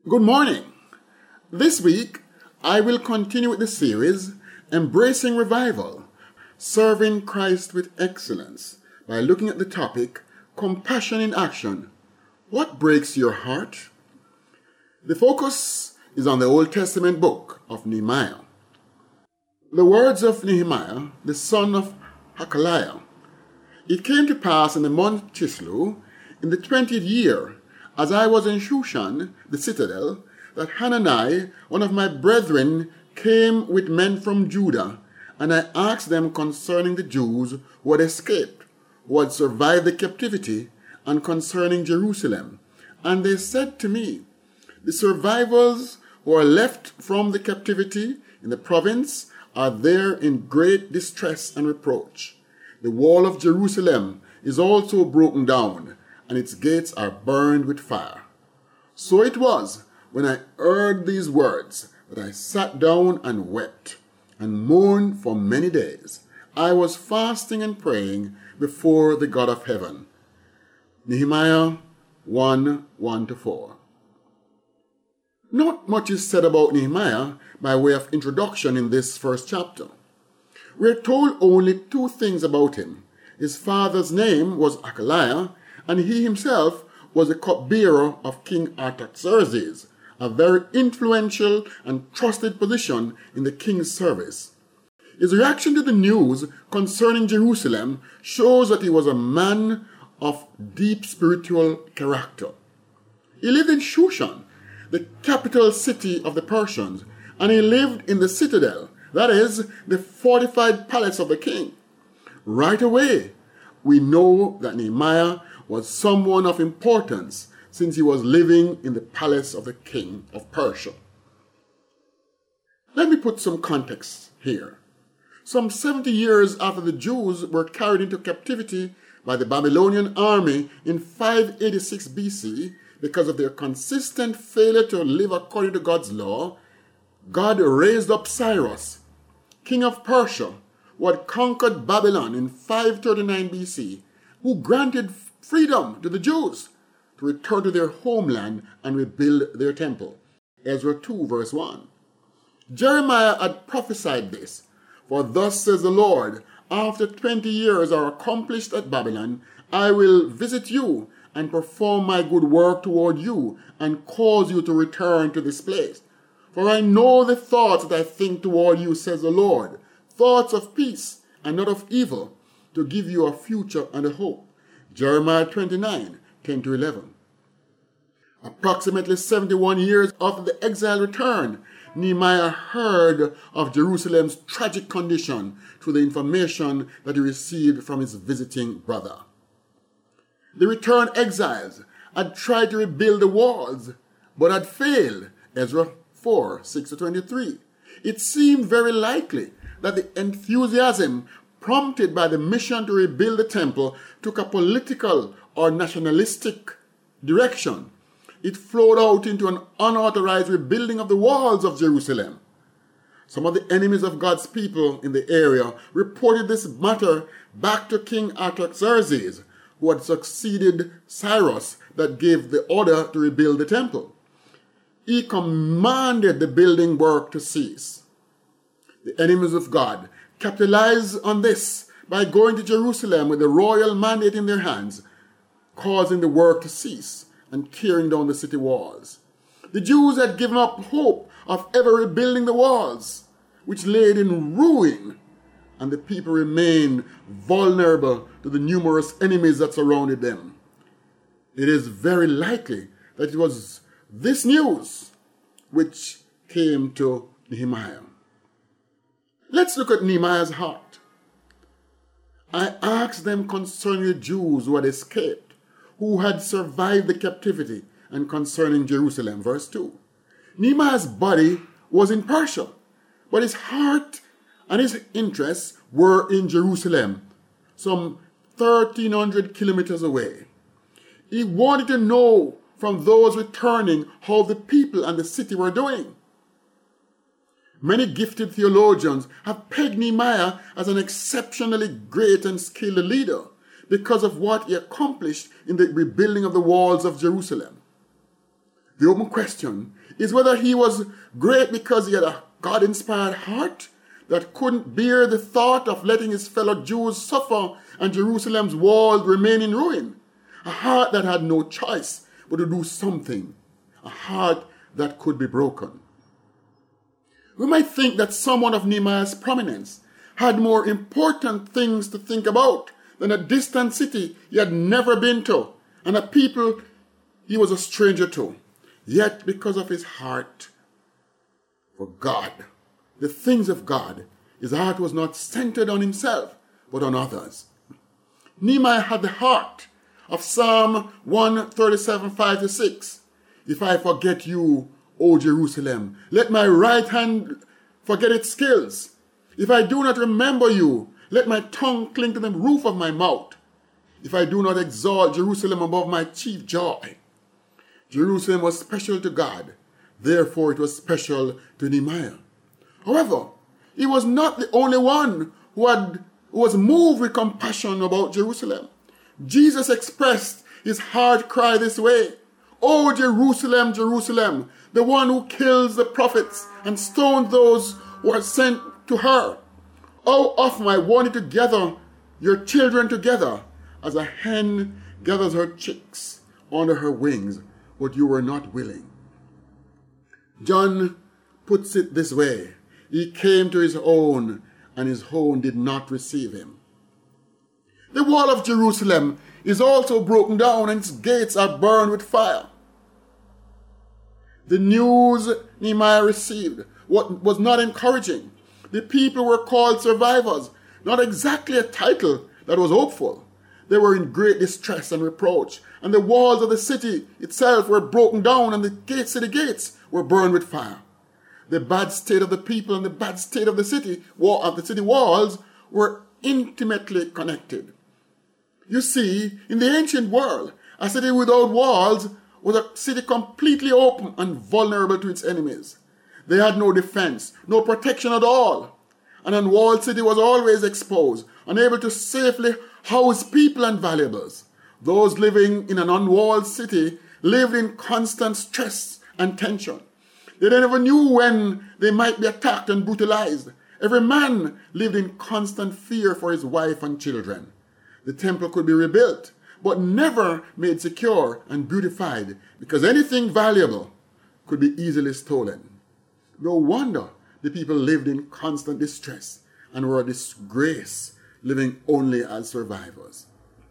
Good morning. This week, I will continue with the series, Embracing Revival, Serving Christ with Excellence, by looking at the topic, Compassion in Action. What breaks your heart? The focus is on the Old Testament book of Nehemiah. The words of Nehemiah, the son of Hakaliah. It came to pass in the month Chislew, in the 20th year, as I was in Shushan, the citadel, that Hanani, one of my brethren, came with men from Judah, and I asked them concerning the Jews who had escaped, who had survived the captivity, and concerning Jerusalem. And they said to me, the survivors who are left from the captivity in the province are there in great distress and reproach. The wall of Jerusalem is also broken down, and its gates are burned with fire. So it was, when I heard these words, that I sat down and wept, and mourned for many days. I was fasting and praying before the God of heaven. Nehemiah 1:1-4. Not much is said about Nehemiah by way of introduction in this first chapter. We're told only two things about him. His father's name was Hakaliah, and he himself was a cupbearer of King Artaxerxes, a very influential and trusted position in the king's service. His reaction to the news concerning Jerusalem shows that he was a man of deep spiritual character. He lived in Shushan, the capital city of the Persians, and he lived in the citadel, that is, the fortified palace of the king. Right away, we know that Nehemiah was someone of importance since he was living in the palace of the king of Persia. Let me put some context here. Some 70 years after the Jews were carried into captivity by the Babylonian army in 586 BC, because of their consistent failure to live according to God's law, God raised up Cyrus, king of Persia, who had conquered Babylon in 539 BC, who granted freedom to the Jews to return to their homeland and rebuild their temple. Ezra 2 verse 1. Jeremiah had prophesied this, for thus says the Lord, after 20 years are accomplished at Babylon, I will visit you and perform my good work toward you and cause you to return to this place. For I know the thoughts that I think toward you, says the Lord, thoughts of peace and not of evil, to give you a future and a hope. Jeremiah 29:10-11. Approximately 71 years after the exile returned, Nehemiah heard of Jerusalem's tragic condition through the information that he received from his visiting brother. The returned exiles had tried to rebuild the walls, but had failed. Ezra 4:6-23. It seemed very likely that the enthusiasm prompted by the mission to rebuild the temple took a political or nationalistic direction. It flowed out into an unauthorized rebuilding of the walls of Jerusalem. Some of the enemies of God's people in the area reported this matter back to King Artaxerxes, who had succeeded Cyrus that gave the order to rebuild the temple. He commanded the building work to cease. The enemies of God capitalized on this by going to Jerusalem with the royal mandate in their hands, causing the work to cease and tearing down the city walls. The Jews had given up hope of ever rebuilding the walls, which laid in ruin, and the people remained vulnerable to the numerous enemies that surrounded them. It is very likely that it was this news which came to Nehemiah. Let's look at Nehemiah's heart. I asked them concerning the Jews who had escaped, who had survived the captivity, and concerning Jerusalem. Verse 2. Nehemiah's body was in Persia, but his heart and his interests were in Jerusalem, some 1,300 kilometers away. He wanted to know from those returning how the people and the city were doing. Many gifted theologians have pegged Nehemiah as an exceptionally great and skilled leader because of what he accomplished in the rebuilding of the walls of Jerusalem. The open question is whether he was great because he had a God-inspired heart that couldn't bear the thought of letting his fellow Jews suffer and Jerusalem's walls remain in ruin. A heart that had no choice but to do something. A heart that could be broken. We might think that someone of Nehemiah's prominence had more important things to think about than a distant city he had never been to and a people he was a stranger to. Yet, because of his heart for God, the things of God, his heart was not centered on himself, but on others. Nehemiah had the heart of Psalm 137, 5-6. If I forget you, O Jerusalem, let my right hand forget its skills. If I do not remember you, let my tongue cling to the roof of my mouth. If I do not exalt Jerusalem above my chief joy. Jerusalem was special to God. Therefore, it was special to Nehemiah. However, he was not the only one who was moved with compassion about Jerusalem. Jesus expressed his heart cry this way, "O Jerusalem, Jerusalem, the one who kills the prophets and stones those who are sent to her. How often I wanted to gather your children together as a hen gathers her chicks under her wings, but you were not willing." John puts it this way, "He came to his own, and his own did not receive him." The wall of Jerusalem is also broken down, and its gates are burned with fire. The news Nehemiah received was not encouraging. The people were called survivors, not exactly a title that was hopeful. They were in great distress and reproach, and the walls of the city itself were broken down, and the city gates were burned with fire. The bad state of the people and the bad state of the city walls were intimately connected. You see, in the ancient world, a city without walls was a city completely open and vulnerable to its enemies. They had no defense, no protection at all. An unwalled city was always exposed, unable to safely house people and valuables. Those living in an unwalled city lived in constant stress and tension. They never knew when they might be attacked and brutalized. Every man lived in constant fear for his wife and children. The temple could be rebuilt, but never made secure and beautified, because anything valuable could be easily stolen. No wonder the people lived in constant distress and were a disgrace, living only as survivors.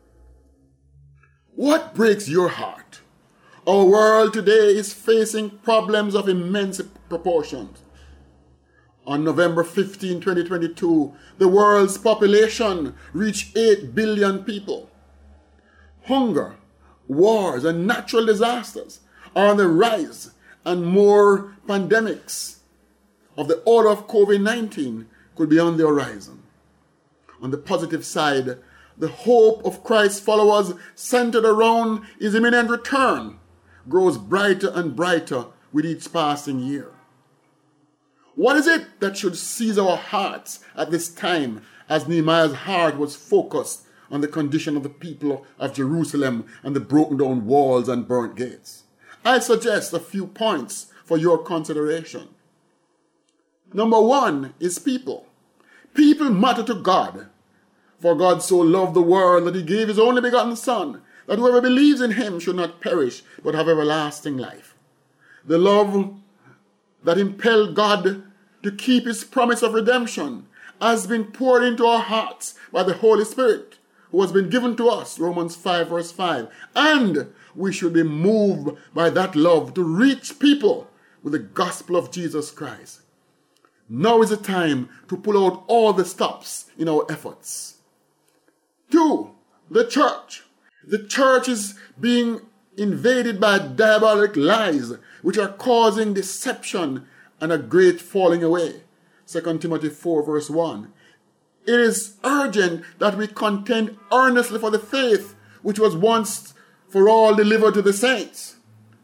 What breaks your heart? Our world today is facing problems of immense proportions. On November 15, 2022, the world's population reached 8 billion people. Hunger, wars, and natural disasters are on the rise, and more pandemics of the order of COVID-19 could be on the horizon. On the positive side, the hope of Christ's followers centered around his imminent return grows brighter and brighter with each passing year. What is it that should seize our hearts at this time, as Nehemiah's heart was focused on the condition of the people of Jerusalem and the broken down walls and burnt gates? I suggest a few points for your consideration. Number one is people. People matter to God. For God so loved the world that he gave his only begotten Son, that whoever believes in him should not perish, but have everlasting life. The love that impelled God to keep his promise of redemption has been poured into our hearts by the Holy Spirit, who has been given to us, Romans 5 verse 5. And we should be moved by that love to reach people with the gospel of Jesus Christ. Now is the time to pull out all the stops in our efforts. 2, the church. The church is being invaded by diabolic lies, which are causing deception and a great falling away. 2 Timothy 4 verse 1. It is urgent that we contend earnestly for the faith which was once for all delivered to the saints.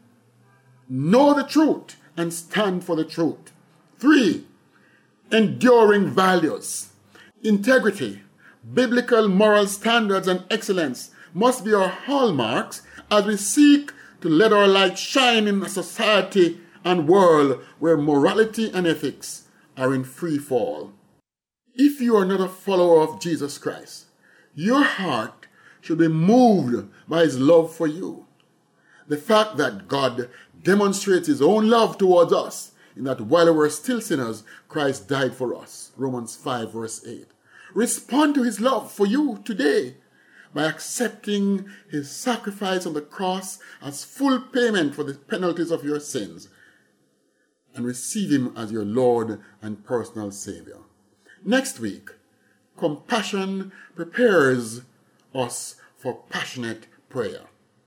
Know the truth and stand for the truth. 3, enduring values. Integrity, biblical moral standards, and excellence must be our hallmarks as we seek to let our light shine in a society and world where morality and ethics are in free fall. If you are not a follower of Jesus Christ, your heart should be moved by his love for you. The fact that God demonstrates his own love towards us in that while we were still sinners, Christ died for us. Romans 5 verse 8. Respond to his love for you today by accepting his sacrifice on the cross as full payment for the penalties of your sins, and receive him as your Lord and personal Savior. Next week, compassion prepares us for passionate prayer.